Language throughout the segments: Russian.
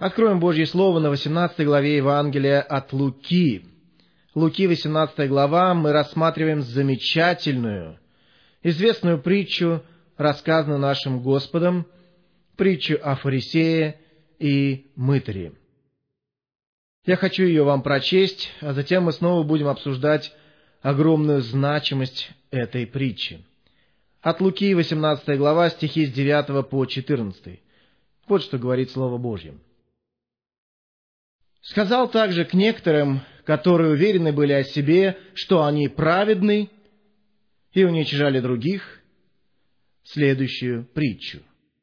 Откроем Божье Слово на 18 главе Евангелия от Луки. Луки, 18 глава, мы рассматриваем замечательную, известную притчу, рассказанную нашим Господом, притчу о фарисее и мытаре. Я хочу ее вам прочесть, а затем мы снова будем обсуждать огромную значимость этой притчи. От Луки, 18 глава, стихи с 9 по 14. Вот что говорит Слово Божье. «Сказал также к некоторым, которые уверены были о себе, что они праведны, и уничижали других, следующую притчу.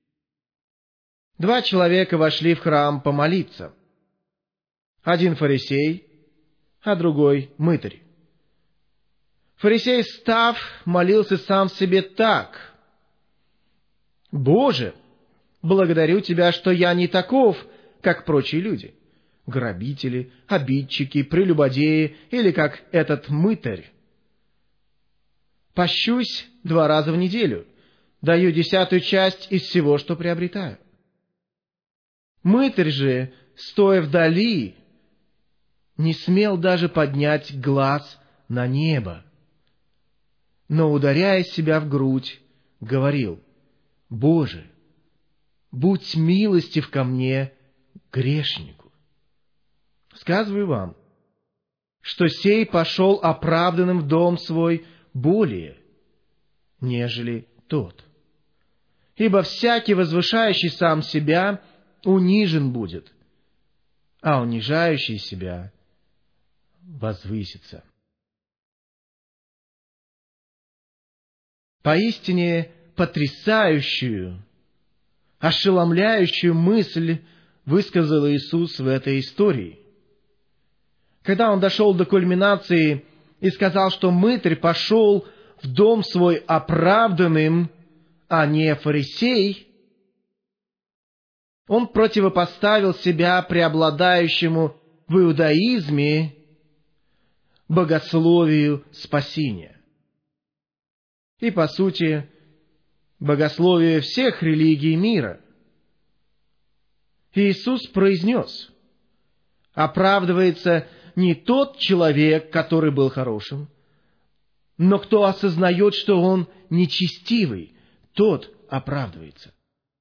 2 человека вошли в храм помолиться. Один фарисей, а другой мытарь. Фарисей, встав, молился сам себе так: «Боже, благодарю Тебя, что я не таков, как прочие люди, грабители, обидчики, прелюбодеи или как этот мытарь. Пощусь 2 раза в неделю, даю 10-ю часть из всего, что приобретаю. Мытарь же, стоя вдали, не смел даже поднять глаз на небо, но, ударяя себя в грудь, говорил: Боже, будь милостив ко мне, грешнику. Сказываю вам, что сей пошел оправданным в дом свой более, нежели тот. Ибо всякий, возвышающий сам себя, унижен будет, а унижающий себя возвысится». Поистине потрясающую, ошеломляющую мысль высказал Иисус в этой истории. Когда Он дошел до кульминации и сказал, что мытарь пошел в дом свой оправданным, а не фарисей, Он противопоставил себя преобладающему в иудаизме богословию спасения. И, по сути, богословие всех религий мира. Иисус произнес: оправдывается не тот человек, который был хорошим, но кто осознает, что он нечестивый, тот оправдывается.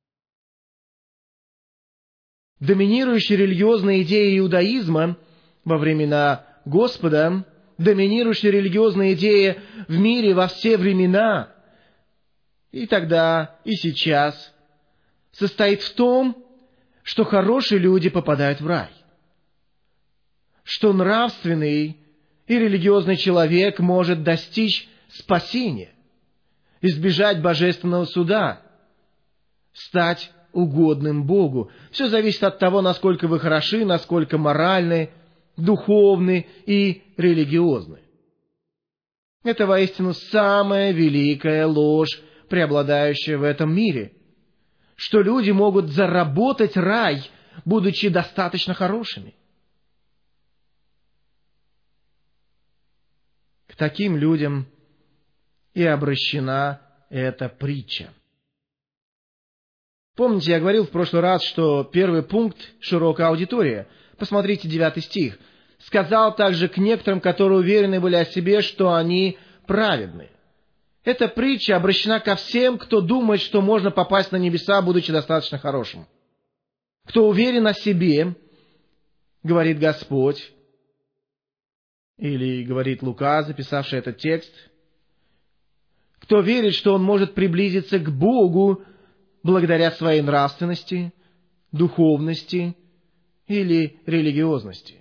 Доминирующей религиозной идеей иудаизма во времена Господа, доминирующая религиозная идея в мире во все времена, и тогда, и сейчас, состоит в том, что хорошие люди попадают в рай, что нравственный и религиозный человек может достичь спасения, избежать божественного суда, стать угодным Богу. Все зависит от того, насколько вы хороши, насколько моральны, духовны и религиозны. Это воистину самая великая ложь, преобладающая в этом мире, что люди могут заработать рай, будучи достаточно хорошими. К таким людям и обращена эта притча. Помните, я говорил в прошлый раз, что первый пункт — широкая аудитория. Посмотрите 9 стих. «Сказал также к некоторым, которые уверены были о себе, что они праведны». Эта притча обращена ко всем, кто думает, что можно попасть на небеса, будучи достаточно хорошим. Кто уверен о себе, говорит Господь, или говорит Лука, записавший этот текст, кто верит, что он может приблизиться к Богу благодаря своей нравственности, духовности или религиозности.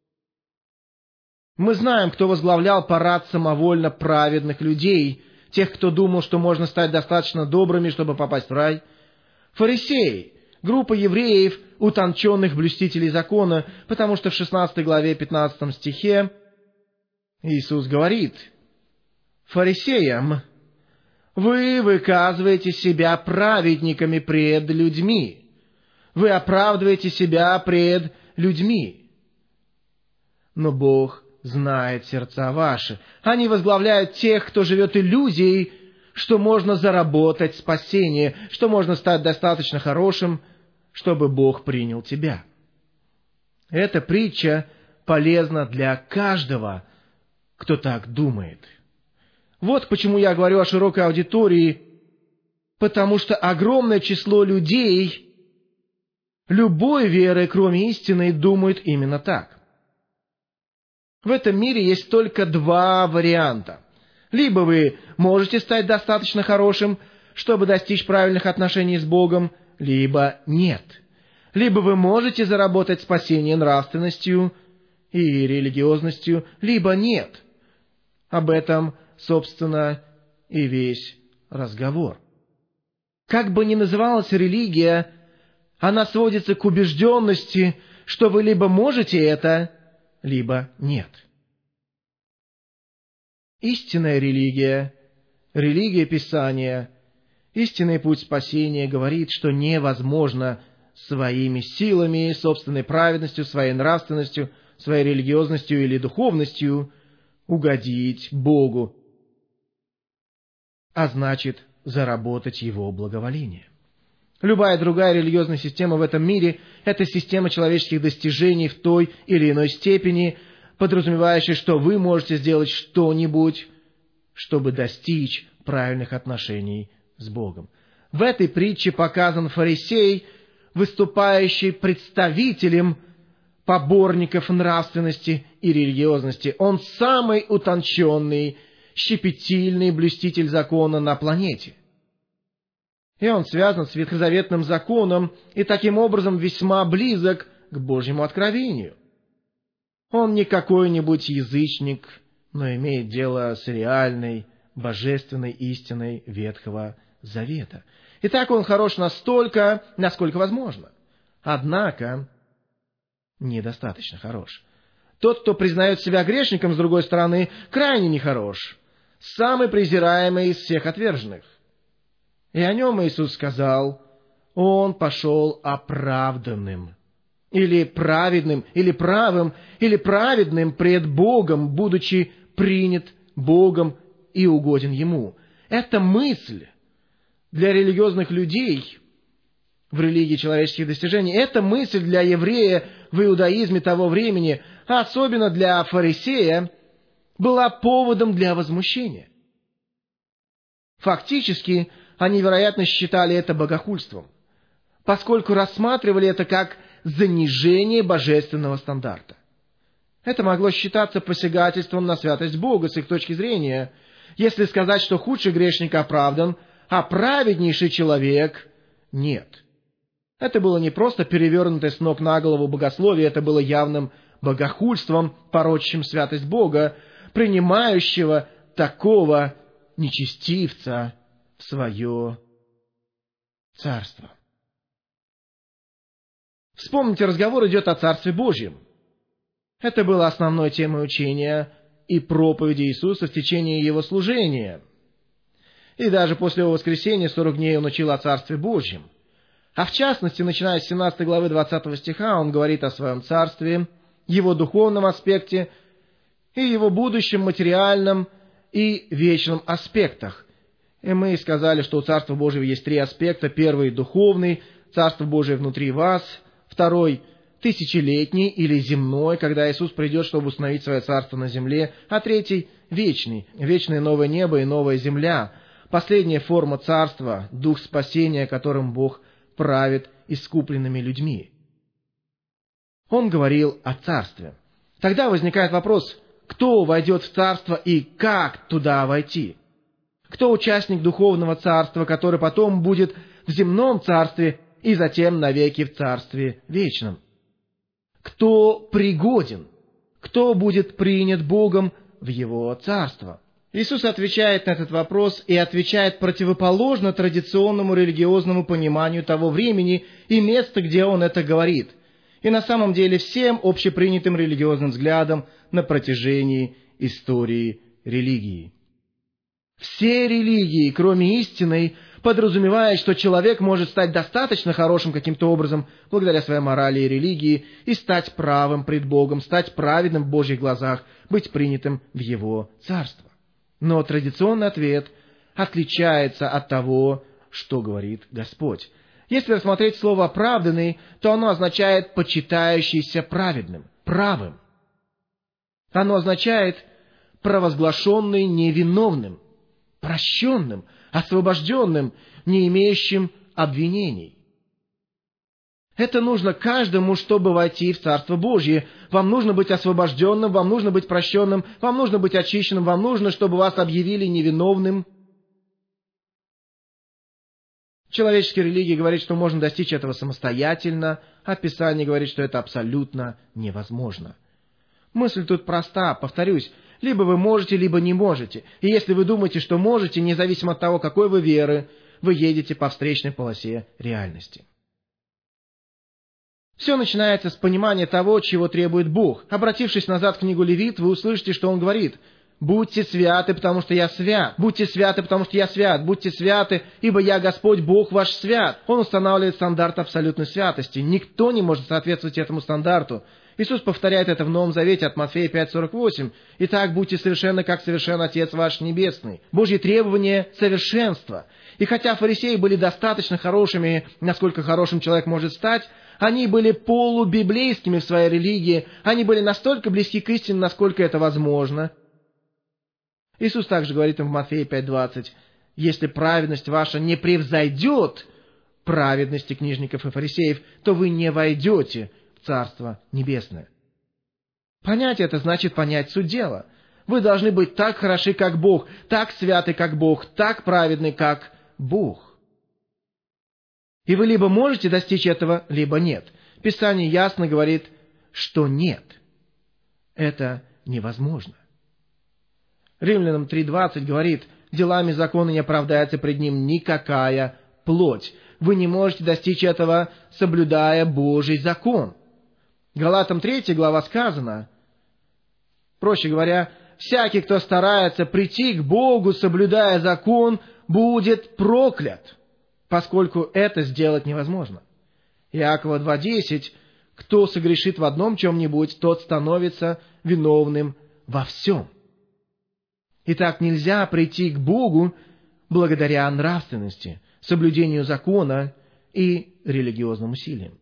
Мы знаем, кто возглавлял парад самовольно праведных людей, тех, кто думал, что можно стать достаточно добрыми, чтобы попасть в рай. Фарисеи, группа евреев, утонченных блюстителей закона, потому что в 16 главе 15 стихе Иисус говорит: «Фарисеям, вы выказываете себя праведниками пред людьми, вы оправдываете себя пред людьми, но Бог знает сердца ваши. Они возглавляют тех, кто живет иллюзией, что можно заработать спасение, что можно стать достаточно хорошим, чтобы Бог принял тебя. Эта притча полезна для каждого, кто так думает. Вот почему я говорю о широкой аудитории, потому что огромное число людей любой веры, кроме истины, думают именно так. В этом мире есть только два варианта. Либо вы можете стать достаточно хорошим, чтобы достичь правильных отношений с Богом, либо нет. Либо вы можете заработать спасение нравственностью и религиозностью, либо нет. Об этом, собственно, и весь разговор. Как бы ни называлась религия, она сводится к убежденности, что вы либо можете это, либо нет. Истинная религия, религия Писания, истинный путь спасения говорит, что невозможно своими силами, собственной праведностью, своей нравственностью, своей религиозностью или духовностью угодить Богу, а значит, заработать Его благоволение. Любая другая религиозная система в этом мире – это система человеческих достижений в той или иной степени, подразумевающая, что вы можете сделать что-нибудь, чтобы достичь правильных отношений с Богом. В этой притче показан фарисей, выступающий представителем поборников нравственности и религиозности. Он самый утонченный, щепетильный блюститель закона на планете. И он связан с ветхозаветным законом и таким образом весьма близок к Божьему откровению. Он не какой-нибудь язычник, но имеет дело с реальной, божественной истиной Ветхого Завета. Итак, он хорош настолько, насколько возможно. Однако, недостаточно хорош. Тот, кто признает себя грешником, с другой стороны, крайне нехорош. Самый презираемый из всех отверженных. И о нем Иисус сказал: он пошел оправданным, или праведным, или правым, или праведным пред Богом, будучи принят Богом и угоден Ему. Эта мысль для религиозных людей в религии человеческих достижений, эта мысль для еврея в иудаизме того времени, а особенно для фарисея, была поводом для возмущения. Фактически, они, вероятно, считали это богохульством, поскольку рассматривали это как занижение божественного стандарта. Это могло считаться посягательством на святость Бога с их точки зрения, если сказать, что худший грешник оправдан, а праведнейший человек нет. Это было не просто перевернутое с ног на голову богословие, это было явным богохульством, порочащим святость Бога, принимающего такого нечестивца в свое царство. Вспомните, разговор идет о Царстве Божьем. Это было основной темой учения и проповеди Иисуса в течение Его служения. И даже после Его воскресения 40 дней Он учил о Царстве Божьем. А в частности, начиная с 17 главы 20 стиха, Он говорит о Своем Царстве, Его духовном аспекте и Его будущем материальном и вечном аспектах. И мы сказали, что у Царства Божьего есть три аспекта. Первый – духовный, Царство Божие внутри вас. Второй – тысячелетний или земной, когда Иисус придет, чтобы установить Свое Царство на земле. А третий – вечный, вечное новое небо и новая земля. Последняя форма Царства – Дух спасения, которым Бог правит искупленными людьми. Он говорил о Царстве. Тогда возникает вопрос, кто войдет в Царство и как туда войти? Кто участник духовного царства, который потом будет в земном царстве и затем навеки в царстве вечном? Кто пригоден? Кто будет принят Богом в Его царство? Иисус отвечает на этот вопрос и отвечает противоположно традиционному религиозному пониманию того времени и места, где Он это говорит, и на самом деле всем общепринятым религиозным взглядам на протяжении истории религии. Все религии, кроме истинной, подразумевают, что человек может стать достаточно хорошим каким-то образом, благодаря своей морали и религии, и стать правым пред Богом, стать праведным в Божьих глазах, быть принятым в Его царство. Но традиционный ответ отличается от того, что говорит Господь. Если рассмотреть слово «оправданный», то оно означает «почитающийся праведным», «правым». Оно означает «провозглашенный невиновным», «прощенным», «освобожденным», «не имеющим обвинений». Это нужно каждому, чтобы войти в Царство Божье. Вам нужно быть освобожденным, вам нужно быть прощенным, вам нужно быть очищенным, вам нужно, чтобы вас объявили невиновным. Человеческая религия говорит, что можно достичь этого самостоятельно, а Писание говорит, что это абсолютно невозможно. Мысль тут проста, повторюсь, либо вы можете, либо не можете. И если вы думаете, что можете, независимо от того, какой вы веры, вы едете по встречной полосе реальности. Все начинается с понимания того, чего требует Бог. Обратившись назад в книгу Левит, вы услышите, что Он говорит: «Будьте святы, потому что я свят. Будьте святы, потому что я свят. Будьте святы, ибо я Господь, Бог ваш свят». Он устанавливает стандарт абсолютной святости. Никто не может соответствовать этому стандарту. Иисус повторяет это в Новом Завете от Матфея 5:48. «Итак, будьте совершенны, как совершен Отец ваш Небесный». Божьи требования — совершенство. И хотя фарисеи были достаточно хорошими, насколько хорошим человек может стать, они были полубиблейскими в своей религии, они были настолько близки к истине, насколько это возможно. Иисус также говорит им в Матфея 5:20: «Если праведность ваша не превзойдет праведности книжников и фарисеев, то вы не войдете в Царство Небесное». Понять это значит понять суть дела. Вы должны быть так хороши, как Бог, так святы, как Бог, так праведны, как Бог. И вы либо можете достичь этого, либо нет. Писание ясно говорит, что нет. Это невозможно. Римлянам 3:20 говорит: «Делами закона не оправдается пред ним никакая плоть». Вы не можете достичь этого, соблюдая Божий закон. Галатам 3 глава сказано, проще говоря, «Всякий, кто старается прийти к Богу, соблюдая закон, будет проклят», поскольку это сделать невозможно. Иакова 2:10: «Кто согрешит в одном чем-нибудь, тот становится виновным во всем». Итак, нельзя прийти к Богу благодаря нравственности, соблюдению закона и религиозным усилиям.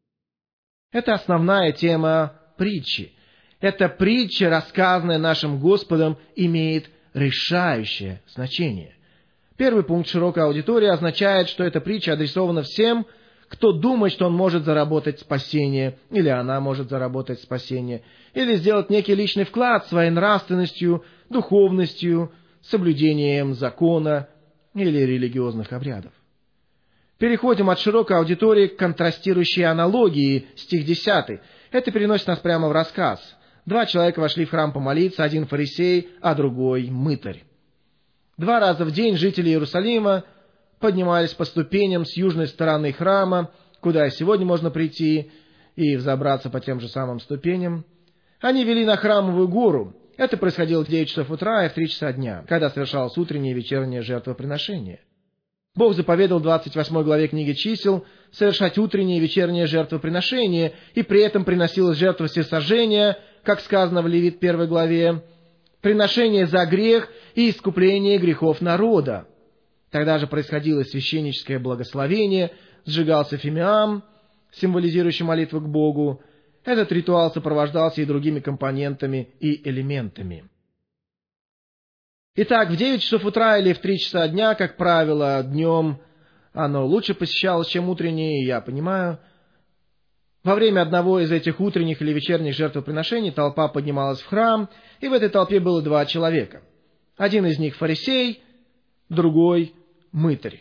Это основная тема притчи. Эта притча, рассказанная нашим Господом, имеет решающее значение. Первый пункт «широкая аудитория» означает, что эта притча адресована всем, кто думает, что он может заработать спасение, или она может заработать спасение, или сделать некий личный вклад своей нравственностью, духовностью, соблюдением закона или религиозных обрядов. Переходим от широкой аудитории к контрастирующей аналогии, стих 10. Это переносит нас прямо в рассказ. 2 человека вошли в храм помолиться, один фарисей, а другой мытарь. 2 раза в день жители Иерусалима поднимались по ступеням с южной стороны храма, куда и сегодня можно прийти и взобраться по тем же самым ступеням. Они вели на храмовую гору. Это происходило в 9 часов утра и в 3 часа дня, когда совершалось утреннее и вечернее жертвоприношение. Бог заповедал в 28 главе книги Чисел совершать утреннее и вечернее жертвоприношение, и при этом приносилась жертва всесожжения, как сказано в Левит 1 главе, приношение за грех и искупление грехов народа. Тогда же происходило священническое благословение, сжигался фимиам, символизирующий молитву к Богу. Этот ритуал сопровождался и другими компонентами и элементами. Итак, в 9 часов утра или в 3 часа дня, как правило, днем оно лучше посещалось, чем утреннее, я понимаю. Во время одного из этих утренних или вечерних жертвоприношений толпа поднималась в храм, и в этой толпе было 2 человека. Один из них фарисей, другой мытарь.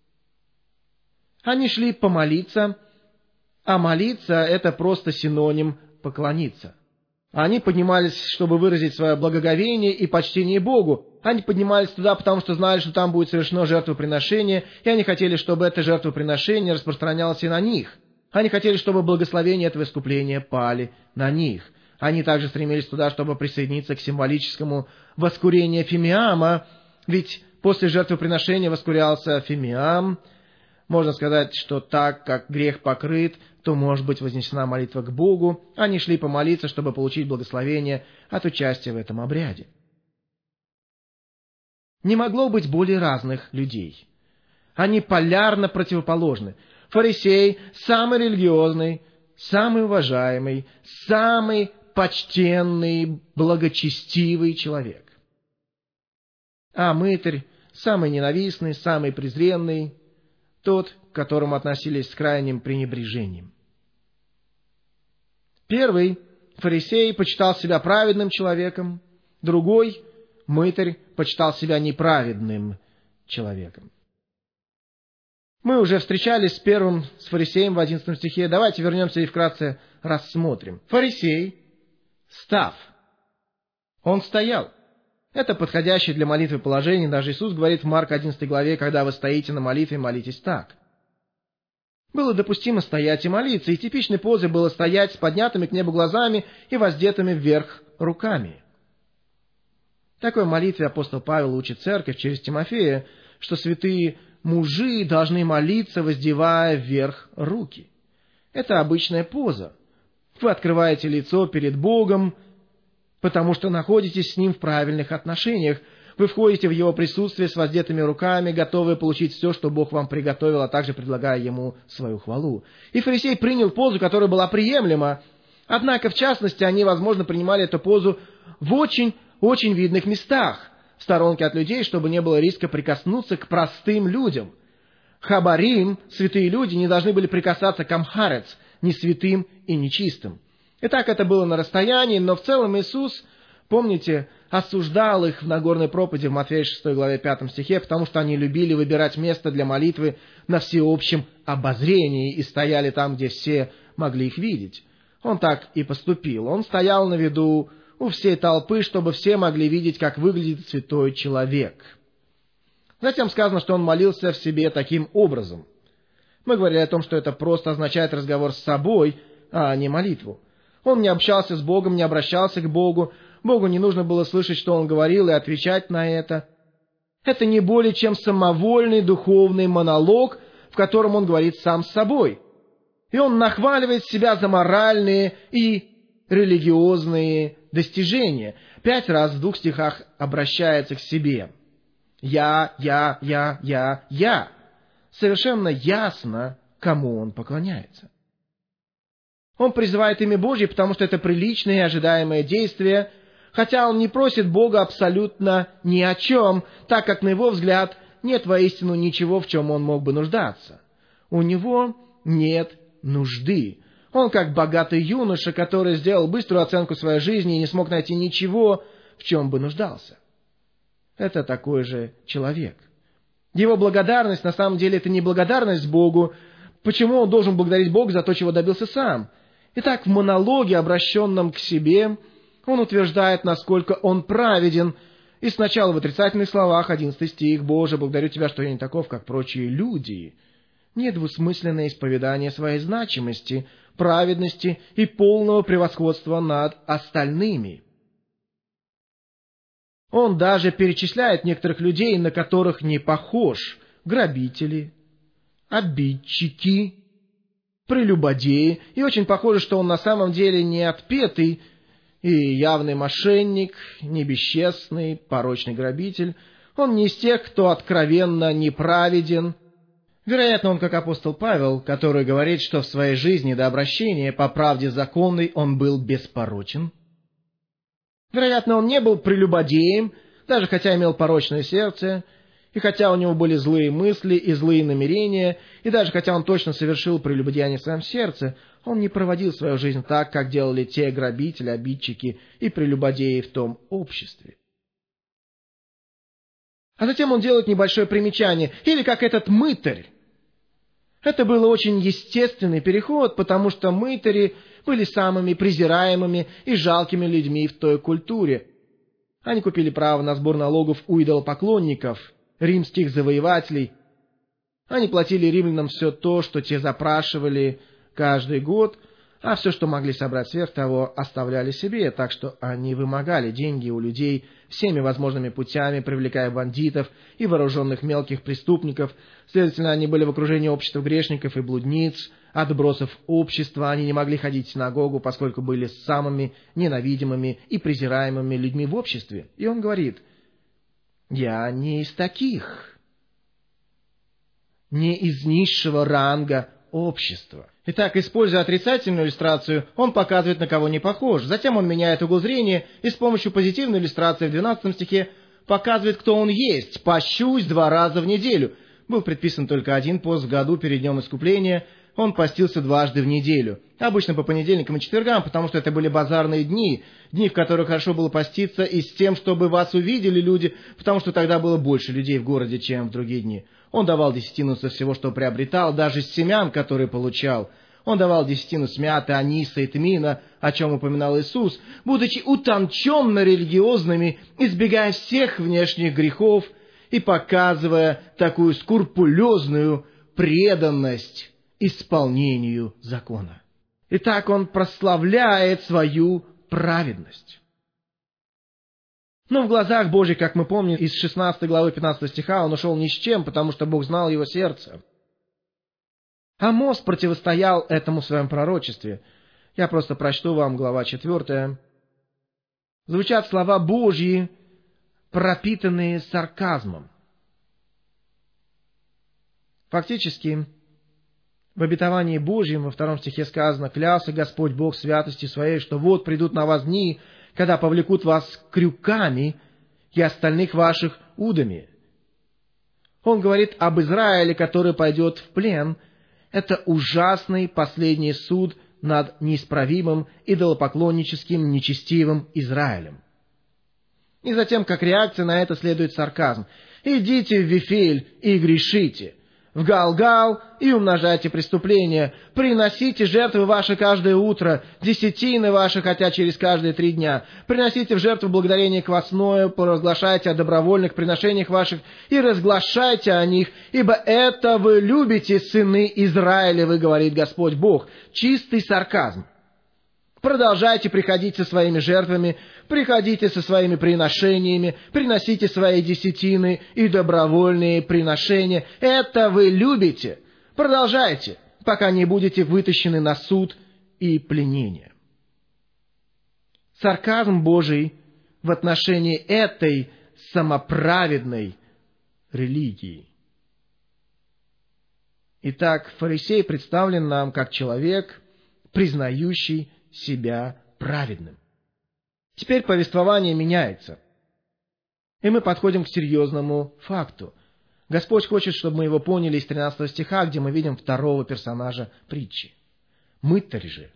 Они шли помолиться, а молиться — это просто синоним поклониться. Они поднимались, чтобы выразить свое благоговение и почтение Богу. Они поднимались туда, потому что знали, что там будет совершено жертвоприношение, и они хотели, чтобы это жертвоприношение распространялось и на них. Они хотели, чтобы благословения этого искупления пали на них. Они также стремились туда, чтобы присоединиться к символическому воскурению фимиама, ведь после жертвоприношения воскурялся фимиам. Можно сказать, что так как грех покрыт, то может быть вознесена молитва к Богу. Они шли помолиться, чтобы получить благословение от участия в этом обряде. Не могло быть более разных людей. Они полярно противоположны. Фарисей – самый религиозный, самый уважаемый, самый почтенный, благочестивый человек. А мытарь – самый ненавистный, самый презренный, тот, к которому относились с крайним пренебрежением. Первый, фарисей, почитал себя праведным человеком, другой, мытарь, почитал себя неправедным человеком. Мы уже встречались с первым, с фарисеем в 11 стихе. Давайте вернемся и вкратце рассмотрим. Фарисей, став, он стоял. Это подходящее для молитвы положение. Даже Иисус говорит в Марка 11 главе, когда вы стоите на молитве, молитесь так. Было допустимо стоять и молиться, и типичной позой было стоять с поднятыми к небу глазами и воздетыми вверх руками. В такой молитве апостол Павел учит церковь через Тимофея, что святые мужи должны молиться, воздевая вверх руки. Это обычная поза. Вы открываете лицо перед Богом, потому что находитесь с Ним в правильных отношениях. Вы входите в Его присутствие с воздетыми руками, готовые получить все, что Бог вам приготовил, а также предлагая Ему свою хвалу. И фарисей принял позу, которая была приемлема. Однако, в частности, они, возможно, принимали эту позу в очень видных местах, в сторонке от людей, чтобы не было риска прикоснуться к простым людям. Хабарим, святые люди, не должны были прикасаться к амхарец, ни святым и нечистым. Итак, это было на расстоянии, но в целом Иисус, помните, осуждал их в Нагорной проповеди в Матфея 6 главе 5 стихе, потому что они любили выбирать место для молитвы на всеобщем обозрении и стояли там, где все могли их видеть. Он так и поступил. Он стоял на виду у всей толпы, чтобы все могли видеть, как выглядит святой человек. Затем сказано, что он молился в себе таким образом. Мы говорили о том, что это просто означает разговор с собой, а не молитву. Он не общался с Богом, не обращался к Богу. Богу не нужно было слышать, что он говорил, и отвечать на это. Это не более чем самовольный духовный монолог, в котором он говорит сам с собой. И он нахваливает себя за моральные и религиозные достижения. 5 раз в 2 стихах обращается к себе. Я. Совершенно ясно, кому он поклоняется. Он призывает имя Божье, потому что это приличное и ожидаемое действие, хотя он не просит Бога абсолютно ни о чем, так как, на его взгляд, нет воистину ничего, в чем он мог бы нуждаться. У него нет нужды. Он как богатый юноша, который сделал быструю оценку своей жизни и не смог найти ничего, в чем бы нуждался. Это такой же человек. Его благодарность, на самом деле, это не благодарность Богу. Почему он должен благодарить Бога за то, чего добился сам? Итак, в монологе, обращенном к себе, он утверждает, насколько он праведен. И сначала в отрицательных словах, 11 стих, «Боже, благодарю Тебя, что я не таков, как прочие люди». Недвусмысленное исповедание своей значимости, праведности и полного превосходства над остальными. Он даже перечисляет некоторых людей, на которых не похож: грабители, обидчики, прелюбодеи. И очень похоже, что он на самом деле не отпетый и явный мошенник, не бесчестный, порочный грабитель. Он не из тех, кто откровенно неправеден. Вероятно, он как апостол Павел, который говорит, что в своей жизни до обращения по правде законной он был беспорочен. Вероятно, он не был прелюбодеем, даже хотя имел порочное сердце, и хотя у него были злые мысли и злые намерения, и даже хотя он точно совершил прелюбодеяние в своем сердце, он не проводил свою жизнь так, как делали те грабители, обидчики и прелюбодеи в том обществе. А затем он делает небольшое примечание, или как этот мытарь. Это был очень естественный переход, потому что мытари были самыми презираемыми и жалкими людьми в той культуре. Они купили право на сбор налогов у идолопоклонников, римских завоевателей. Они платили римлянам все то, что те запрашивали каждый год, а все, что могли собрать сверх того, оставляли себе, так что они вымогали деньги у людей всеми возможными путями, привлекая бандитов и вооруженных мелких преступников. Следовательно, они были в окружении общества грешников и блудниц, отбросов общества. Они не могли ходить в синагогу, поскольку были самыми ненавидимыми и презираемыми людьми в обществе. И он говорит: «Я не из таких, не из низшего ранга общества. Итак, используя отрицательную иллюстрацию, он показывает, на кого не похож. Затем он меняет угол зрения и с помощью позитивной иллюстрации в 12 стихе показывает, кто он есть. «Пощусь 2 раза в неделю». Был предписан только 1 пост в году перед днем искупления. Он постился 2 раза в неделю. Обычно по понедельникам и четвергам, потому что это были базарные дни, дни, в которых хорошо было поститься, и с тем, чтобы вас увидели люди, потому что тогда было больше людей в городе, чем в другие дни. Он давал десятину со всего, что приобретал, даже с семян, которые получал. Он давал десятину с мяты, аниса и тмина, о чем упоминал Иисус, будучи утонченно религиозными, избегая всех внешних грехов и показывая такую скрупулезную преданность исполнению закона. Итак, он прославляет свою праведность. Но в глазах Божьих, как мы помним, из 16 главы 15 стиха, он ушел ни с чем, потому что Бог знал его сердце. Амос противостоял этому в своем пророчестве. Я просто прочту вам глава 4. Звучат слова Божьи, пропитанные сарказмом. Фактически, в обетовании Божьем во 2 стихе сказано: «Клялся Господь Бог святостью Своей, что вот придут на вас дни, когда повлекут вас крюками и остальных ваших удами». Он говорит об Израиле, который пойдет в плен. Это ужасный последний суд над неисправимым, идолопоклонническим, нечестивым Израилем. И затем, как реакция на это, следует сарказм. «Идите в Вифиль и грешите, в Галгал и умножайте преступления, приносите жертвы ваши каждое утро, десятины ваши, хотя через каждые 3 дня, приносите в жертву благодарение квасное, поразглашайте о добровольных приношениях ваших и разглашайте о них, ибо это вы любите, сыны Израилевы, говорит Господь Бог». Чистый сарказм. Продолжайте приходить со своими жертвами, приходите со своими приношениями, приносите свои десятины и добровольные приношения. Это вы любите. Продолжайте, пока не будете вытащены на суд и пленение. Сарказм Божий в отношении этой самоправедной религии. Итак, фарисей представлен нам как человек, признающий себя праведным. Теперь повествование меняется. И мы подходим к серьезному факту. Господь хочет, чтобы мы его поняли из 13 стиха, где мы видим второго персонажа притчи. Мытарь же,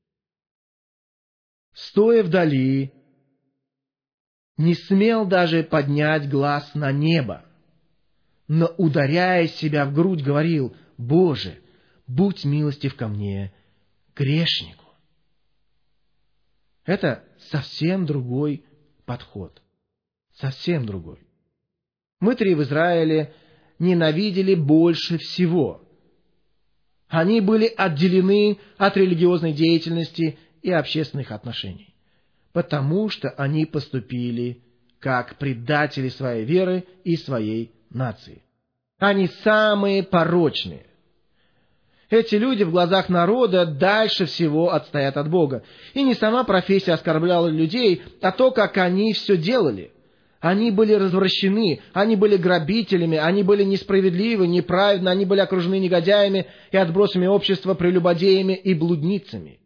стоя вдали, не смел даже поднять глаз на небо, но, ударяя себя в грудь, говорил: «Боже, будь милостив ко мне, грешнику». Это совсем другой подход. Совсем другой. Мытари в Израиле ненавидели больше всего. Они были отделены от религиозной деятельности и общественных отношений, потому что они поступили как предатели своей веры и своей нации. Они самые порочные. Эти люди в глазах народа дальше всего отстоят от Бога. И не сама профессия оскорбляла людей, а то, как они все делали. Они были развращены, они были грабителями, они были несправедливы, неправедны, они были окружены негодяями и отбросами общества, прелюбодеями и блудницами.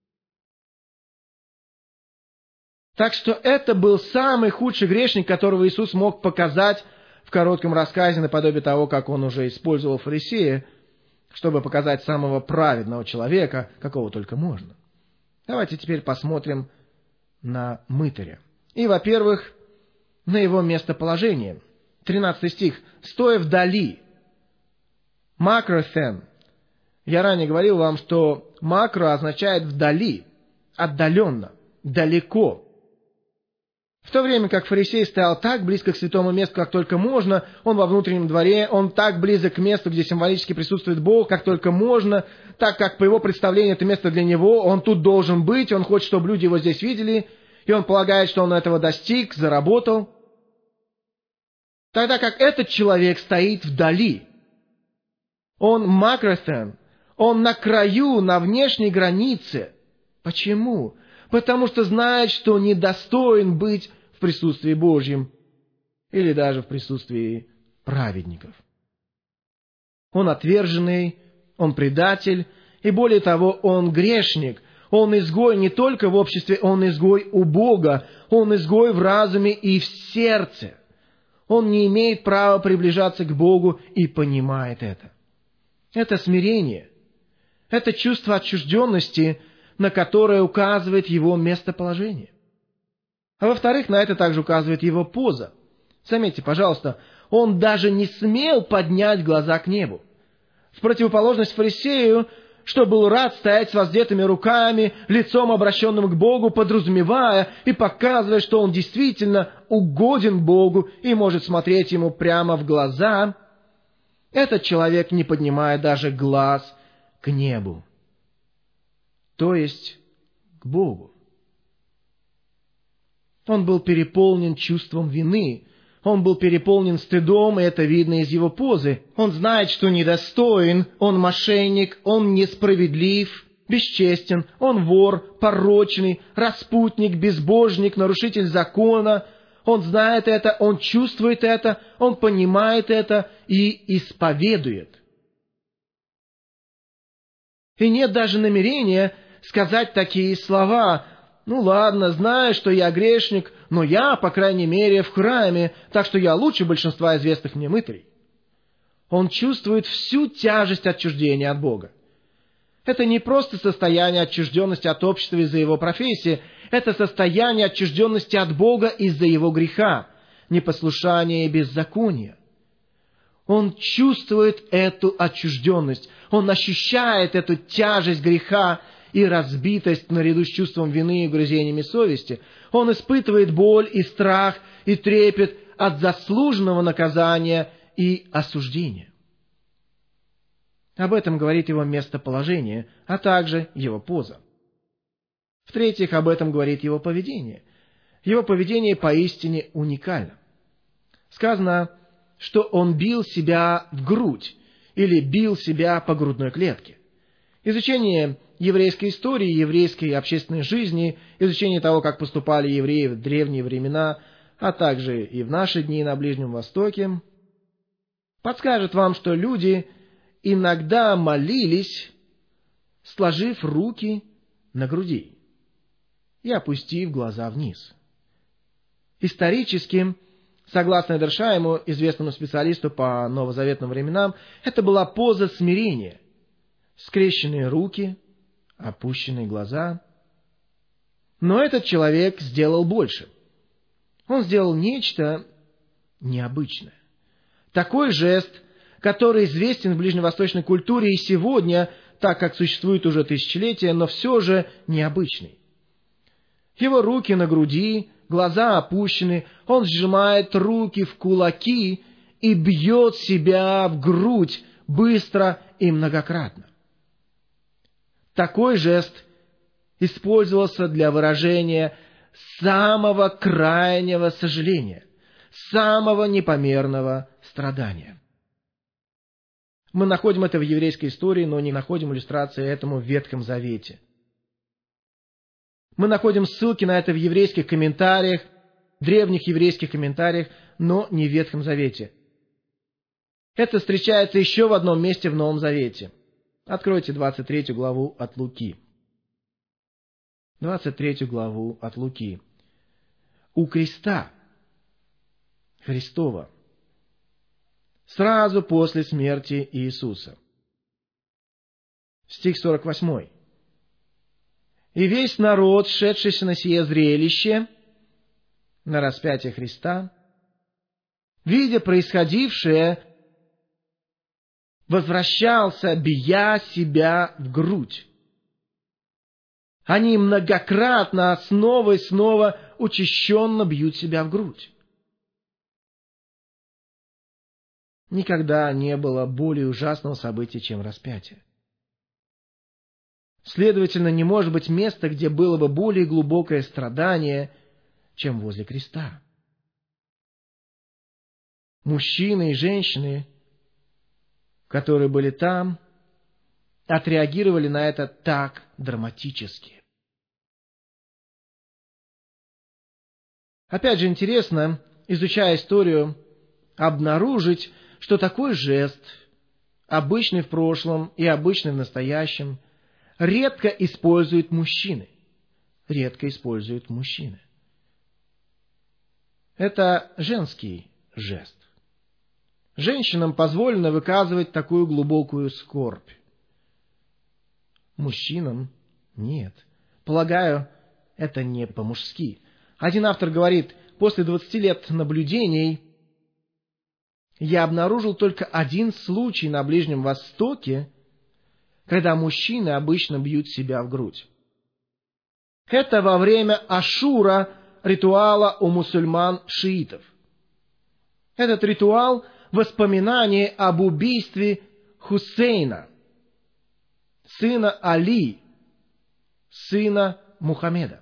Так что это был самый худший грешник, которого Иисус мог показать в коротком рассказе, наподобие того, как он уже использовал фарисея, чтобы показать самого праведного человека, какого только можно. Давайте теперь посмотрим на мытаря. И, во-первых, на его местоположение. 13 стих. «Стоя вдали». Макрофен. Я ранее говорил вам, что макро означает «вдали», «отдаленно», «далеко». В то время как фарисей стоял так близко к святому месту, как только можно, он во внутреннем дворе, он так близок к месту, где символически присутствует Бог, как только можно, так как по его представлению это место для него, он тут должен быть, он хочет, чтобы люди его здесь видели, и он полагает, что он этого достиг, заработал. Тогда как этот человек стоит вдали. Он макрофен, он на краю, на внешней границе. Почему? Потому что знает, что недостоин быть в присутствии Божьем или даже в присутствии праведников. Он отверженный, он предатель, и более того, он грешник. Он изгой не только в обществе, он изгой у Бога, он изгой в разуме и в сердце. Он не имеет права приближаться к Богу и понимает это. Это смирение, это чувство отчужденности, на которое указывает его местоположение. А во-вторых, на это также указывает его поза. Заметьте, пожалуйста, он даже не смел поднять глаза к небу. В противоположность фарисею, что был рад стоять с воздетыми руками, лицом обращенным к Богу, подразумевая и показывая, что он действительно угоден Богу и может смотреть ему прямо в глаза, этот человек не поднимает даже глаз к небу, то есть к Богу. Он был переполнен чувством вины, он был переполнен стыдом, и это видно из его позы. Он знает, что недостоин, он мошенник, он несправедлив, бесчестен, он вор, порочный, распутник, безбожник, нарушитель закона. Он знает это, он чувствует это, он понимает это и исповедует. И нет даже намерения сказать такие слова: «Ну ладно, знаю, что я грешник, но я, по крайней мере, в храме, так что я лучше большинства известных мне мытарей». Он чувствует всю тяжесть отчуждения от Бога. Это не просто состояние отчужденности от общества из-за его профессии, это состояние отчужденности от Бога из-за его греха, непослушания и беззакония. Он чувствует эту отчужденность, он ощущает эту тяжесть греха и разбитость наряду с чувством вины и угрызениями совести. Он испытывает боль и страх и трепет от заслуженного наказания и осуждения. Об этом говорит его местоположение, а также его поза. В-третьих, об этом говорит его поведение. Его поведение поистине уникально. Сказано, что он бил себя в грудь или бил себя по грудной клетке. Изучение еврейской истории, еврейской общественной жизни, изучение того, как поступали евреи в древние времена, а также и в наши дни на Ближнем Востоке, подскажет вам, что люди иногда молились, сложив руки на груди и опустив глаза вниз. Исторически, согласно Эдершайму, известному специалисту по новозаветным временам, это была поза смирения. Скрещенные руки, опущенные глаза. Но этот человек сделал больше. Он сделал нечто необычное. Такой жест, который известен в ближневосточной культуре и сегодня, так как существует уже тысячелетия, но все же необычный. Его руки на груди, глаза опущены, он сжимает руки в кулаки и бьет себя в грудь быстро и многократно. Такой жест использовался для выражения самого крайнего сожаления, самого непомерного страдания. Мы находим это в еврейской истории, но не находим иллюстрации этому в Ветхом Завете. Мы находим ссылки на это в еврейских комментариях, древних еврейских комментариях, но не в Ветхом Завете. Это встречается еще в одном месте в Новом Завете. Откройте 23 главу от Луки. 23 главу от Луки. У креста Христова, сразу после смерти Иисуса. Стих 48. «И весь народ, шедшийся на сие зрелище, на распятие Христа, видя происходившее, возвращался, бия себя в грудь». Они многократно, снова и снова, учащенно бьют себя в грудь. Никогда не было более ужасного события, чем распятие. Следовательно, не может быть места, где было бы более глубокое страдание, чем возле креста. Мужчины и женщины, которые были там, отреагировали на это так драматически. Опять же, интересно, изучая историю, обнаружить, что такой жест обычный в прошлом и обычный в настоящем, редко используют мужчины. Редко используют мужчины. Это женский жест. Женщинам позволено выказывать такую глубокую скорбь. Мужчинам нет. Полагаю, это не по-мужски. Один автор говорит: после 20 лет наблюдений я обнаружил только один случай на Ближнем Востоке, когда мужчины обычно бьют себя в грудь. Это во время Ашура, ритуала у мусульман-шиитов. Этот ритуал – воспоминание об убийстве Хусейна, сына Али, сына Мухаммеда.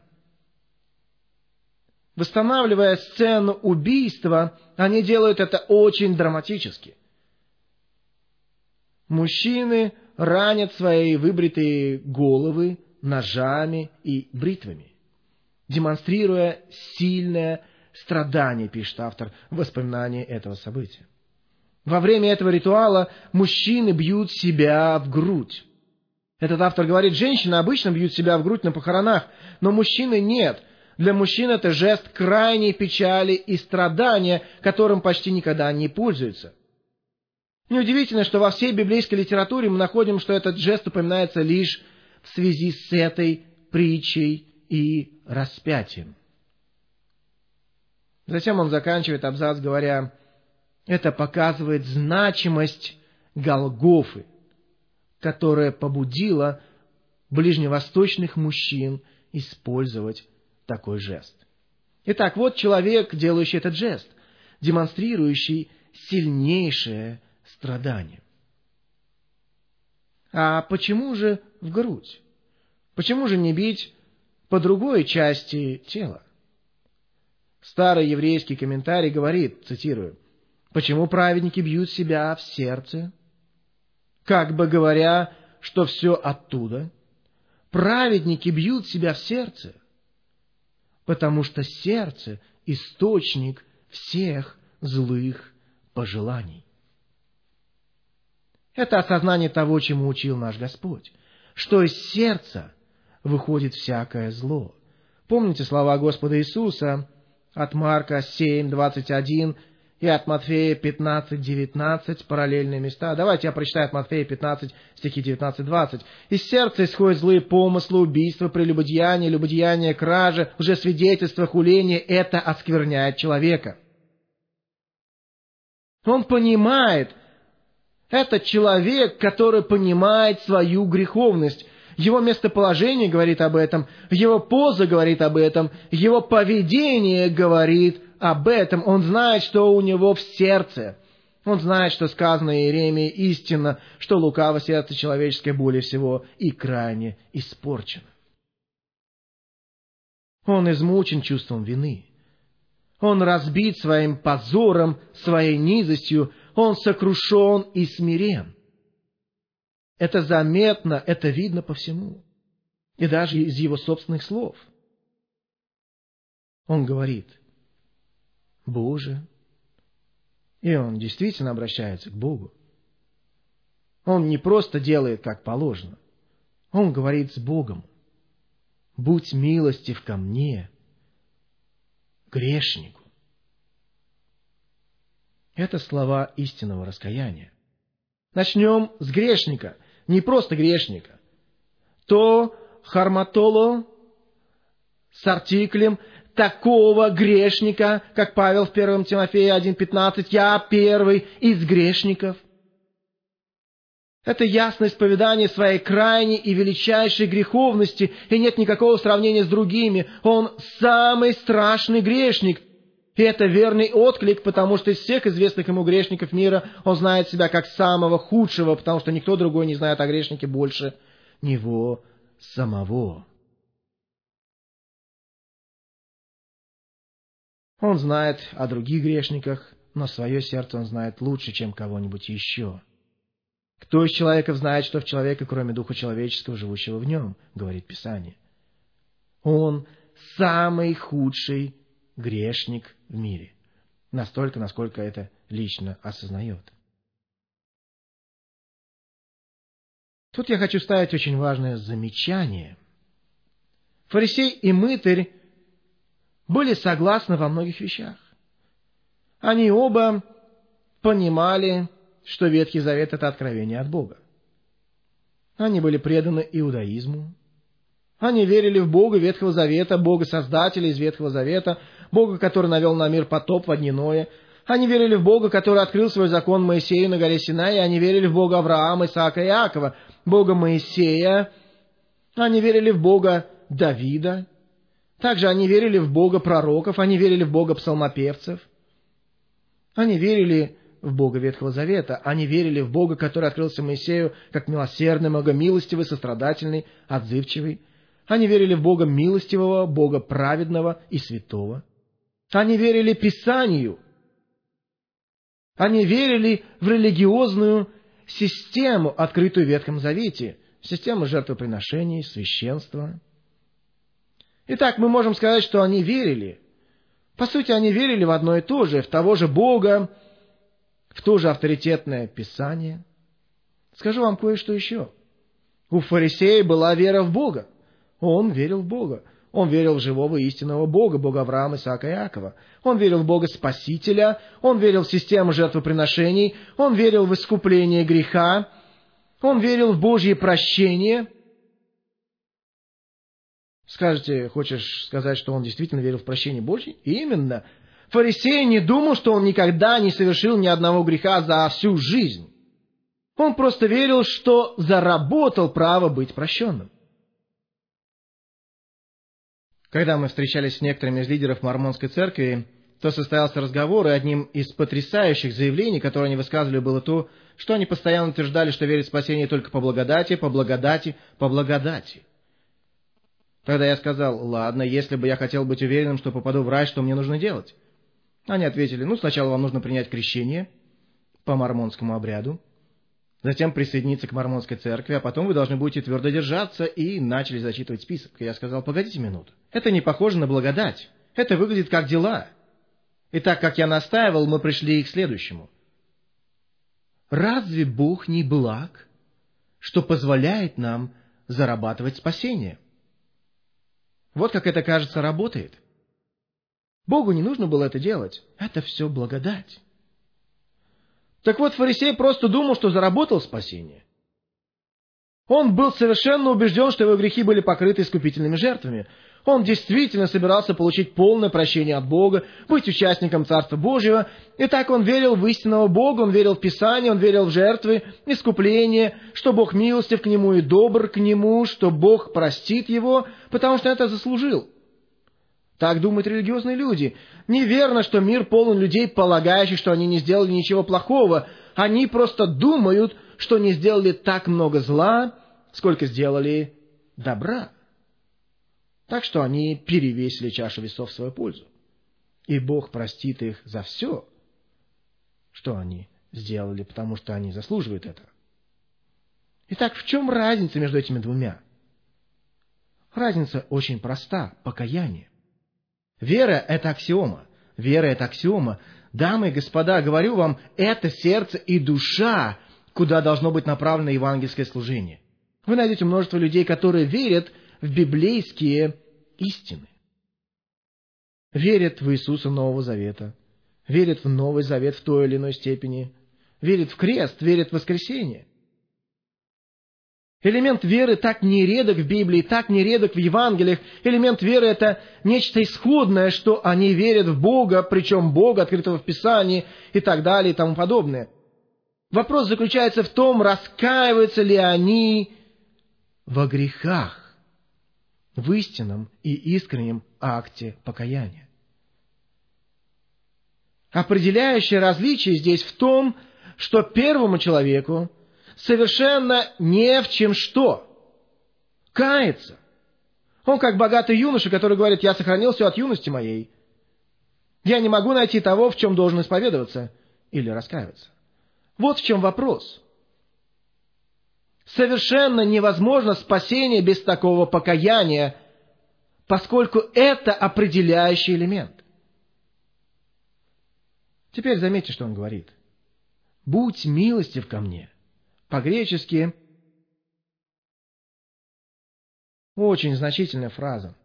Восстанавливая сцену убийства, они делают это очень драматически. Мужчины ранят свои выбритые головы ножами и бритвами, демонстрируя сильное страдание, пишет автор, в воспоминании этого события. Во время этого ритуала мужчины бьют себя в грудь. Этот автор говорит: женщины обычно бьют себя в грудь на похоронах, но мужчины нет. Для мужчин это жест крайней печали и страдания, которым почти никогда не пользуются. Неудивительно, что во всей библейской литературе мы находим, что этот жест упоминается лишь в связи с этой притчей и распятием. Затем он заканчивает абзац, говоря: это показывает значимость Голгофы, которая побудила ближневосточных мужчин использовать такой жест. Итак, вот человек, делающий этот жест, демонстрирующий сильнейшее страдание. А почему же в грудь? Почему же не бить по другой части тела? Старый еврейский комментарий говорит, цитирую: «Почему праведники бьют себя в сердце? Как бы говоря, что все оттуда. Праведники бьют себя в сердце, потому что сердце — источник всех злых пожеланий». Это осознание того, чему учил наш Господь, что из сердца выходит всякое зло. Помните слова Господа Иисуса от Марка 7:21 и от Матфея 15:19, параллельные места. Давайте я прочитаю от Матфея 15, стихи 19-20. «Из сердца исходят злые помыслы, убийства, прелюбодеяния, любодеяния, кражи, лжесвидетельства, хуления. Это оскверняет человека». Он понимает, это человек, который понимает свою греховность. Его местоположение говорит об этом, его поза говорит об этом, его поведение говорит об этом. Он знает, что у него в сердце. Он знает, что сказано Иеремией истинно, что лукаво сердце человеческое более всего и крайне испорчено. Он измучен чувством вины. Он разбит своим позором, своей низостью. Он сокрушен и смирен. Это заметно, это видно по всему. И даже из его собственных слов. Он говорит: «Боже». И он действительно обращается к Богу. Он не просто делает, как положено. Он говорит с Богом: «Будь милостив ко мне, грешнику». Это слова истинного раскаяния. Начнем с грешника. Не просто грешника. То харматоло с артиклем такого грешника, как Павел в 1 Тимофея 1:15, «Я первый из грешников». Это ясность поведания своей крайней и величайшей греховности, и нет никакого сравнения с другими. Он самый страшный грешник. И это верный отклик, потому что из всех известных ему грешников мира он знает себя как самого худшего, потому что никто другой не знает о грешнике больше него самого. Он знает о других грешниках, но свое сердце он знает лучше, чем кого-нибудь еще. «Кто из человеков знает, что в человеке, кроме духа человеческого, живущего в нем?» — говорит Писание. Он самый худший грешник в мире. Настолько, насколько это лично осознает. Тут я хочу ставить очень важное замечание. Фарисей и мытарь были согласны во многих вещах. Они оба понимали, что Ветхий Завет — это откровение от Бога. Они были преданы иудаизму. Они верили в Бога Ветхого Завета, Бога-создателя из Ветхого Завета, Бога, который навел на мир потоп во дни Ноя. Они верили в Бога, который открыл свой закон Моисею на горе Синай. Они верили в Бога Авраама, Исаака и Иакова, Бога Моисея. Они верили в Бога Давида. Также они верили в Бога пророков, они верили в Бога псалмопевцев. Они верили в Бога Ветхого Завета. Они верили в Бога, который открылся Моисею как милосердный, многомилостивый, сострадательный, отзывчивый. Они верили в Бога милостивого, Бога праведного и святого. Они верили Писанию. Они верили в религиозную систему, открытую в Ветхом Завете, систему жертвоприношений, священства. Итак, мы можем сказать, что они верили. По сути, они верили в одно и то же, в того же Бога, в то же авторитетное Писание. Скажу вам кое-что еще. У фарисея была вера в Бога. Он верил в Бога. Он верил в живого истинного Бога, Бога Авраама, Исаака и Иакова. Он верил в Бога Спасителя. Он верил в систему жертвоприношений. Он верил в искупление греха. Он верил в Божье прощение. Скажете, хочешь сказать, что он действительно верил в прощение Божье? Именно. Фарисей не думал, что он никогда не совершил ни одного греха за всю жизнь. Он просто верил, что заработал право быть прощенным. Когда мы встречались с некоторыми из лидеров Мормонской церкви, то состоялся разговор, и одним из потрясающих заявлений, которые они высказывали, было то, что они постоянно утверждали, что верят в спасение только по благодати, по благодати, по благодати. Тогда я сказал: ладно, если бы я хотел быть уверенным, что попаду в рай, что мне нужно делать? Они ответили: сначала вам нужно принять крещение по мормонскому обряду, затем присоединиться к мормонской церкви, а потом вы должны будете твердо держаться, и начали зачитывать список. И я сказал: погодите минуту, это не похоже на благодать, это выглядит как дела. И так как я настаивал, мы пришли к следующему. Разве Бог не благ, что позволяет нам зарабатывать спасение? Вот как это, кажется, работает. Богу не нужно было это делать. Это все благодать. Так вот, фарисей просто думал, что заработал спасение. Он был совершенно убежден, что его грехи были покрыты искупительными жертвами. Он действительно собирался получить полное прощение от Бога, быть участником Царства Божьего. И так он верил в истинного Бога, он верил в Писание, он верил в жертвы, искупление, что Бог милостив к нему и добр к нему, что Бог простит его, потому что это заслужил. Так думают религиозные люди. Неверно, что мир полон людей, полагающих, что они не сделали ничего плохого. Они просто думают, что не сделали так много зла, сколько сделали добра. Так что они перевесили чашу весов в свою пользу. И Бог простит их за все, что они сделали, потому что они заслуживают этого. Итак, в чем разница между этими двумя? Разница очень проста – покаяние. Вера – это аксиома. Вера – это аксиома. Дамы и господа, говорю вам, это сердце и душа, куда должно быть направлено евангельское служение. Вы найдете множество людей, которые верят в библейские истины. Верят в Иисуса Нового Завета. Верят в Новый Завет в той или иной степени. Верят в крест, верят в воскресение. Элемент веры так нередок в Библии, так нередок в Евангелиях. Элемент веры – это нечто исходное, что они верят в Бога, причем Бога, открытого в Писании, и так далее, и тому подобное. Вопрос заключается в том, раскаиваются ли они во грехах, в истинном и искреннем акте покаяния. Определяющее различие здесь в том, что первому человеку совершенно не в чем что каяться. Он как богатый юноша, который говорит: я сохранил все от юности моей. Я не могу найти того, в чем должен исповедоваться или раскаиваться. Вот в чем вопрос. Совершенно невозможно спасение без такого покаяния, поскольку это определяющий элемент. Теперь заметьте, что он говорит. «Будь милостив ко мне». По-гречески Очень значительная фраза.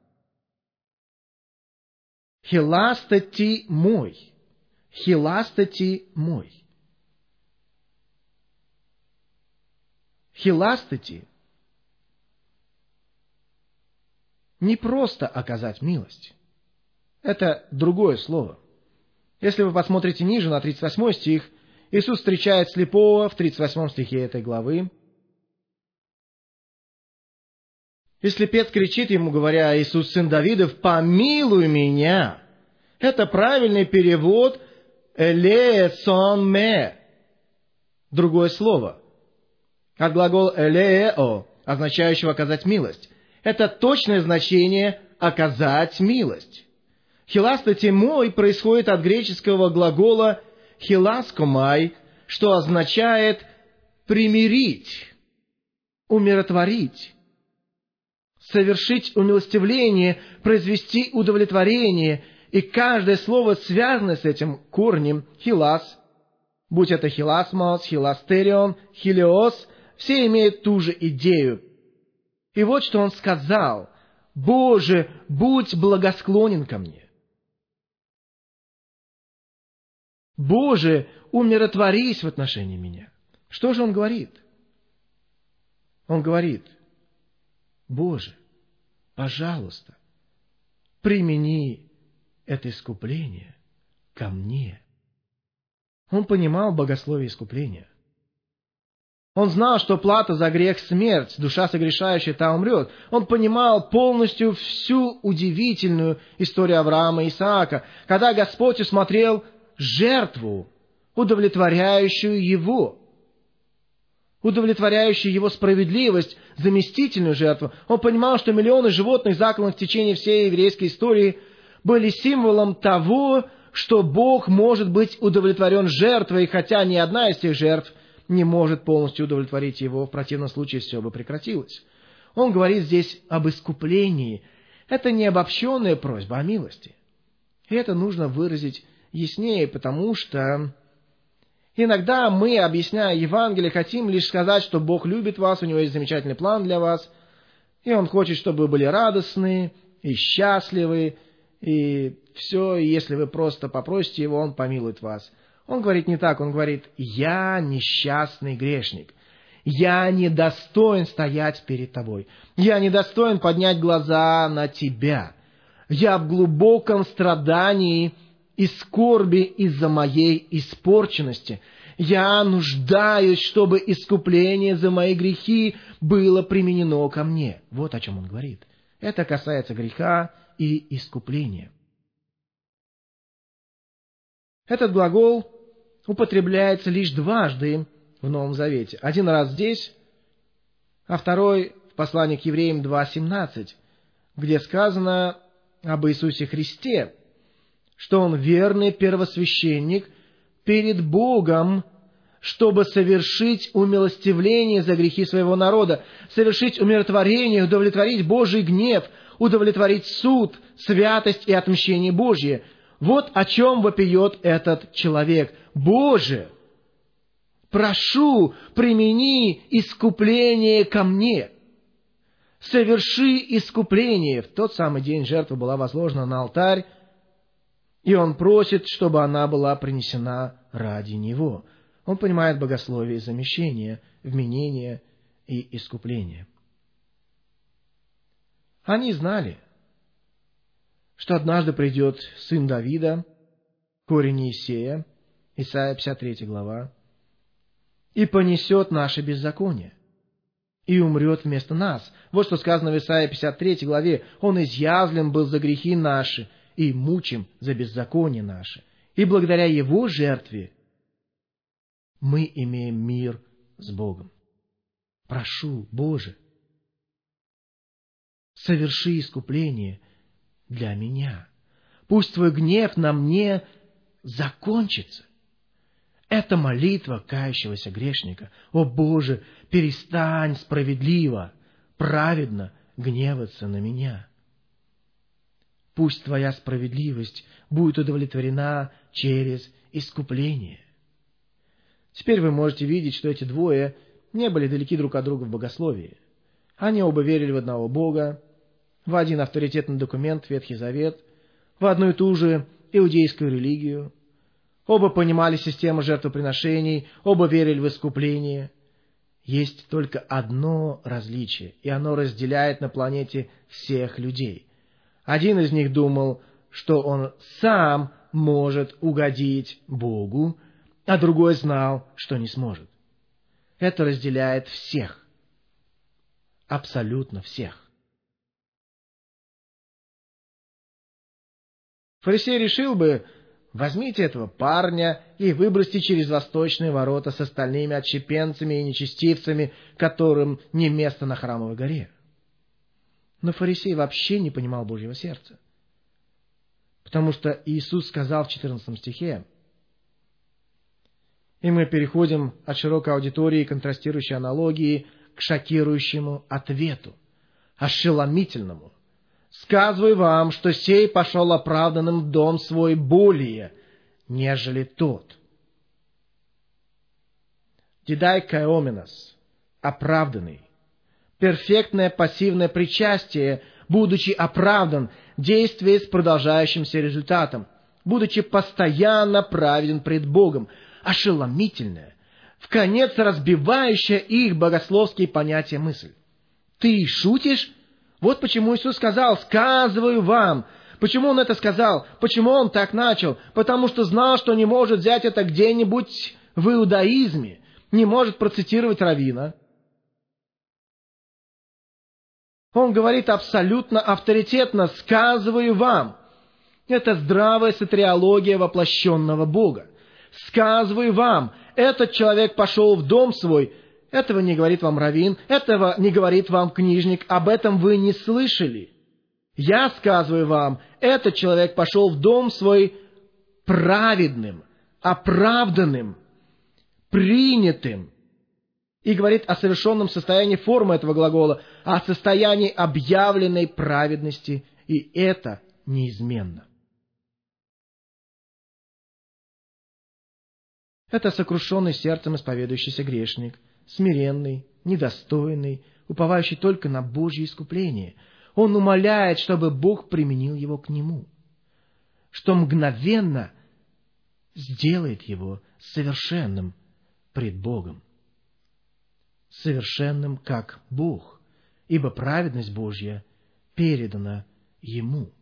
«Хиластати мой». «Хиластати мой». «Хиластати» не просто оказать милость. Это другое слово. Если вы посмотрите ниже, на 38 стих, Иисус встречает слепого в 38 стихе этой главы. И слепец кричит ему, говоря: «Иисус, сын Давидов, помилуй меня». Это правильный перевод «элее сон ме». Другое слово. От глагола «элео», означающего «оказать милость». Это точное значение «оказать милость». «Хиластати мой» происходит от греческого глагола «хиласкомай», что означает «примирить», «умиротворить», «совершить умилостивление», «произвести удовлетворение». И каждое слово связано с этим корнем «хилас», будь это «хиласмос», «хиластерион», «хилиос», все имеют ту же идею. И вот что он сказал: «Боже, будь благосклонен ко мне». «Боже, умиротворись в отношении меня». Что же он говорит? Он говорит: «Боже, пожалуйста, примени это искупление ко мне». Он понимал богословие искупления. Он знал, что плата за грех — смерть, душа согрешающая та умрет. Он понимал полностью всю удивительную историю Авраама и Исаака, когда Господь усмотрел жертву, удовлетворяющую его справедливость, заместительную жертву. Он понимал, что миллионы животных, закланных в течение всей еврейской истории, были символом того, что Бог может быть удовлетворен жертвой, хотя ни одна из тех жертв не может полностью удовлетворить его, в противном случае все бы прекратилось. Он говорит здесь об искуплении. Это не обобщенная просьба о милости. И это нужно выразить яснее, потому что иногда мы, объясняя Евангелие, хотим лишь сказать, что Бог любит вас, у Него есть замечательный план для вас, и Он хочет, чтобы вы были радостны и счастливы, и все, и если вы просто попросите Его, Он помилует вас. Он говорит не так, Он говорит: «Я несчастный грешник, я недостоин стоять перед тобой, я недостоин поднять глаза на тебя, я в глубоком страдании и скорби из-за моей испорченности, я нуждаюсь, чтобы искупление за мои грехи было применено ко мне». Вот о чем он говорит. Это касается греха и искупления. Этот глагол употребляется лишь дважды в Новом Завете. Один раз здесь, а второй в послании к Евреям 2:17, где сказано об Иисусе Христе, что Он верный первосвященник перед Богом, чтобы совершить умилостивление за грехи своего народа, совершить умиротворение, удовлетворить Божий гнев, удовлетворить суд, святость и отмщение Божье. Вот о чем вопиет этот человек. «Боже, прошу, примени искупление ко мне. Соверши искупление». В тот самый день жертва была возложена на алтарь, и он просит, чтобы она была принесена ради него. Он понимает богословие замещения, вменения и искупления. Они знали, что однажды придет сын Давида, корень Иисея, Исайя 53 глава, и понесет наши беззакония, и умрет вместо нас. Вот что сказано в Исайя 53 главе: «Он изъявлен был за грехи наши, и мучим за беззаконие наши. И благодаря Его жертве мы имеем мир с Богом». Прошу, Боже, соверши искупление для меня. Пусть Твой гнев на мне закончится. Это молитва кающегося грешника. О Боже, перестань справедливо, праведно гневаться на меня. Пусть Твоя справедливость будет удовлетворена через искупление. Теперь вы можете видеть, что эти двое не были далеки друг от друга в богословии. Они оба верили в одного Бога, в один авторитетный документ, Ветхий Завет, в одну и ту же иудейскую религию. Оба понимали систему жертвоприношений, оба верили в искупление. Есть только одно различие, и оно разделяет на планете всех людей. Один из них думал, что он сам может угодить Богу, а другой знал, что не сможет. Это разделяет всех. Абсолютно всех. Фарисей решил бы: возьмите этого парня и выбросьте через восточные ворота с остальными отщепенцами и нечестивцами, которым не место на Храмовой горе. Но фарисей вообще не понимал Божьего сердца. Потому что Иисус сказал в 14 стихе, и мы переходим от широкой аудитории контрастирующей аналогии к шокирующему ответу, ошеломительному. «Сказываю вам, что сей пошел оправданным в дом свой более, нежели тот». Дидai каоменос, оправданный. Перфектное пассивное причастие, будучи оправдан, действие с продолжающимся результатом, будучи постоянно праведен пред Богом. Ошеломительная, вконец разбивающая их богословские понятия мысль. Ты шутишь? Вот почему Иисус сказал: «Сказываю вам». Почему Он это сказал? Почему Он так начал? Потому что знал, что не может взять это где-нибудь в иудаизме, не может процитировать раввина. Он говорит абсолютно авторитетно: «Сказываю вам». Это здравая сотриология воплощенного Бога. «Сказываю вам, этот человек пошел в дом свой». Этого не говорит вам раввин, этого не говорит вам книжник, об этом вы не слышали. Я сказываю вам, этот человек пошел в дом свой праведным, оправданным, принятым. И говорит о совершенном состоянии формы этого глагола, о состоянии объявленной праведности, и это неизменно. Это сокрушенный сердцем исповедующийся грешник, смиренный, недостойный, уповающий только на Божье искупление. Он умоляет, чтобы Бог применил его к нему, что мгновенно сделает его совершенным пред Богом. Совершенным, как Бог, ибо праведность Божья передана ему.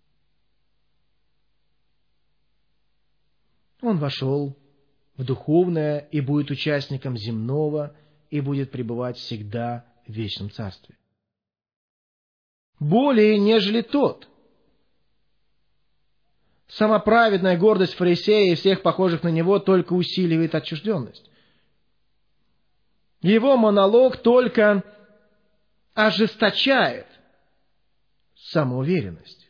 Он вошел в духовное и будет участником земного, и будет пребывать всегда в вечном царстве. Более, нежели тот. Самоправедная гордость фарисея и всех похожих на него только усиливает отчужденность. Его монолог только ожесточает самоуверенность.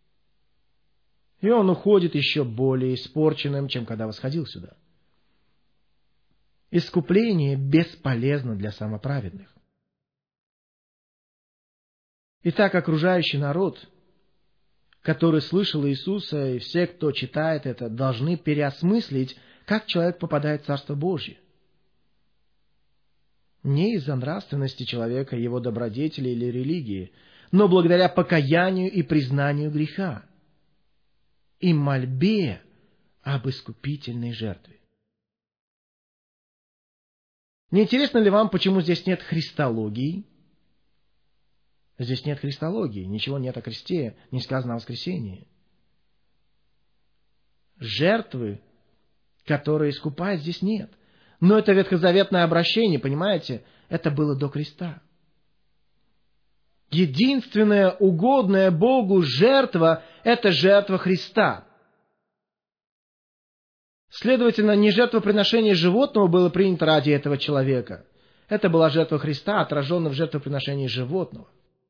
И он уходит еще более испорченным, чем когда восходил сюда. Искупление бесполезно для самоправедных. Итак, окружающий народ, который слышал Иисуса, и все, кто читает это, должны переосмыслить, как человек попадает в Царство Божье. Не из-за нравственности человека, его добродетели или религии, но благодаря покаянию и признанию греха и мольбе об искупительной жертве. Не интересно ли вам, почему здесь нет христологии? Здесь нет христологии, ничего нет о кресте, не сказано о воскресении. Жертвы, которые искупают, здесь нет. Но это ветхозаветное обращение, понимаете, это было до креста. Единственная угодная Богу жертва – это жертва Христа. Следовательно, не жертвоприношение животного было принято ради этого человека. Это была жертва Христа, отраженная в жертвоприношении животного.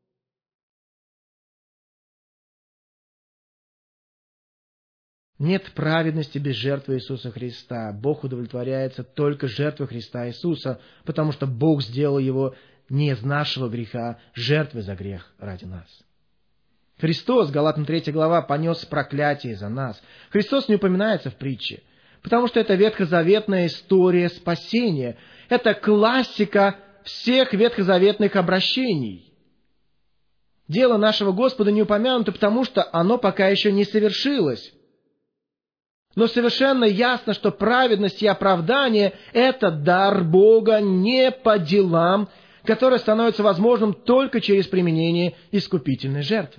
Нет праведности без жертвы Иисуса Христа. Бог удовлетворяется только жертвой Христа Иисуса, потому что Бог сделал его не из нашего греха, жертвой за грех ради нас. Христос, Галатам 3 глава, понес проклятие за нас. Христос не упоминается в притче, потому что это ветхозаветная история спасения. Это классика всех ветхозаветных обращений. Дело нашего Господа не упомянуто, потому что оно пока еще не совершилось. Но совершенно ясно, что праведность и оправдание – это дар Бога не по делам, который становится возможным только через применение искупительной жертвы.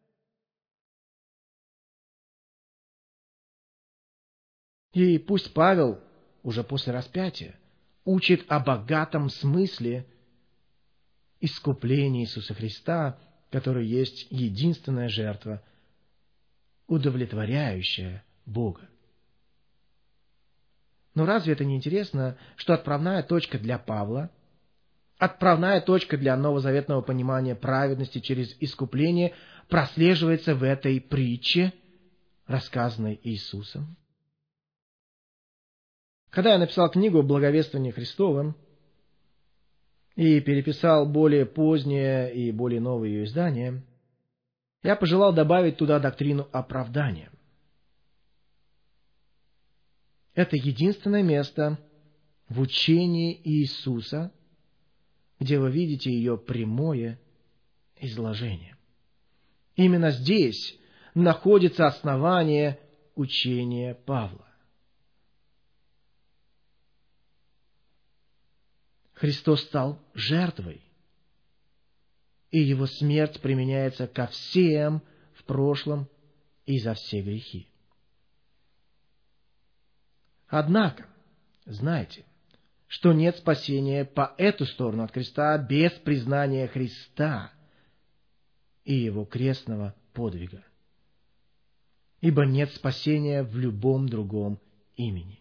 И пусть Павел, уже после распятия, учит о богатом смысле искупления Иисуса Христа, который есть единственная жертва, удовлетворяющая Бога. Но разве это не интересно, что отправная точка для Павла, отправная точка для новозаветного понимания праведности через искупление прослеживается в этой притче, рассказанной Иисусом? Когда я написал книгу о благовествовании Христовом и переписал более позднее и более новые ее издания, я пожелал добавить туда доктрину оправдания. Это единственное место в учении Иисуса, где вы видите ее прямое изложение. Именно здесь находится основание учения Павла. Христос стал жертвой, и Его смерть применяется ко всем в прошлом и за все грехи. Однако, знайте, что нет спасения по эту сторону от креста без признания Христа и Его крестного подвига, ибо нет спасения в любом другом имени.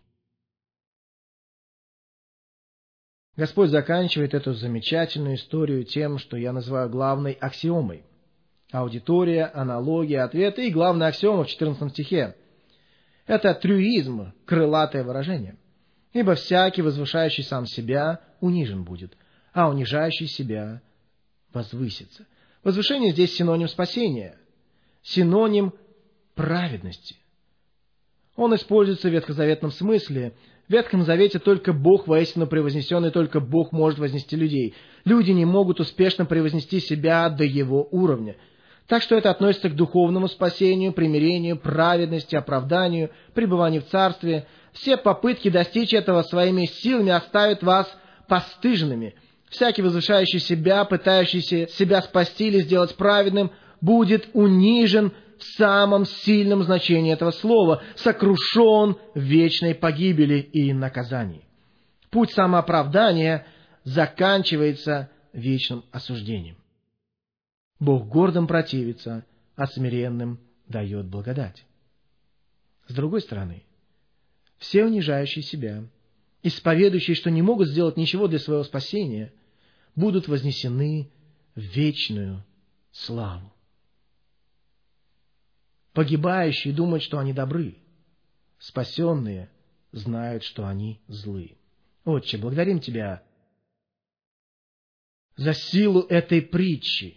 Господь заканчивает эту замечательную историю тем, что я называю главной аксиомой. Аудитория, аналогия, ответы и главная аксиома в 14 стихе. Это трюизм, крылатое выражение. Ибо всякий, возвышающий сам себя, унижен будет, а унижающий себя возвысится. Возвышение здесь синоним спасения, синоним праведности. Он используется в ветхозаветном смысле. В Ветхом Завете только Бог воистину превознесен, и только Бог может вознести людей. Люди не могут успешно превознести себя до Его уровня. Так что это относится к духовному спасению, примирению, праведности, оправданию, пребыванию в Царстве. Все попытки достичь этого своими силами оставят вас постыженными. Всякий, возвышающий себя, пытающийся себя спасти или сделать праведным, будет унижен в самом сильном значении этого слова, сокрушен в вечной погибели и наказании. Путь самооправдания заканчивается вечным осуждением. Бог гордым противится, а смиренным дает благодать. С другой стороны, все унижающие себя, исповедующие, что не могут сделать ничего для своего спасения, будут вознесены в вечную славу. Погибающие думают, что они добры. Спасенные знают, что они злы. Отче, благодарим Тебя за силу этой притчи,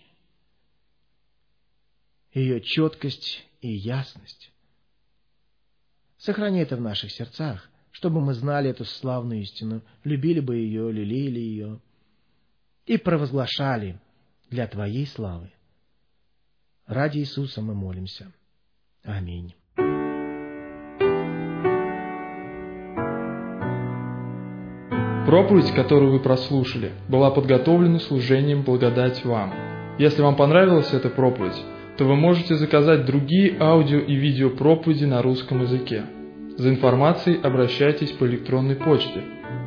ее четкость и ясность. Сохрани это в наших сердцах, чтобы мы знали эту славную истину, любили бы ее, лелеяли ее и провозглашали для Твоей славы. Ради Иисуса мы молимся. Аминь. Проповедь, которую вы прослушали, была подготовлена служением «Благодать вам». Если вам понравилась эта проповедь, то вы можете заказать другие аудио и видео проповеди на русском языке. За информацией обращайтесь по электронной почте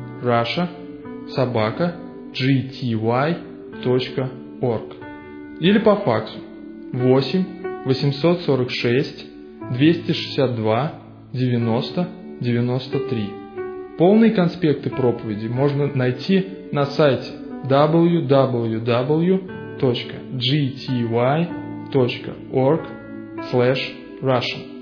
russia@gty.org или по факсу 8 846 262 90 93. Полные конспекты проповеди можно найти на сайте www.gty.org/Russian.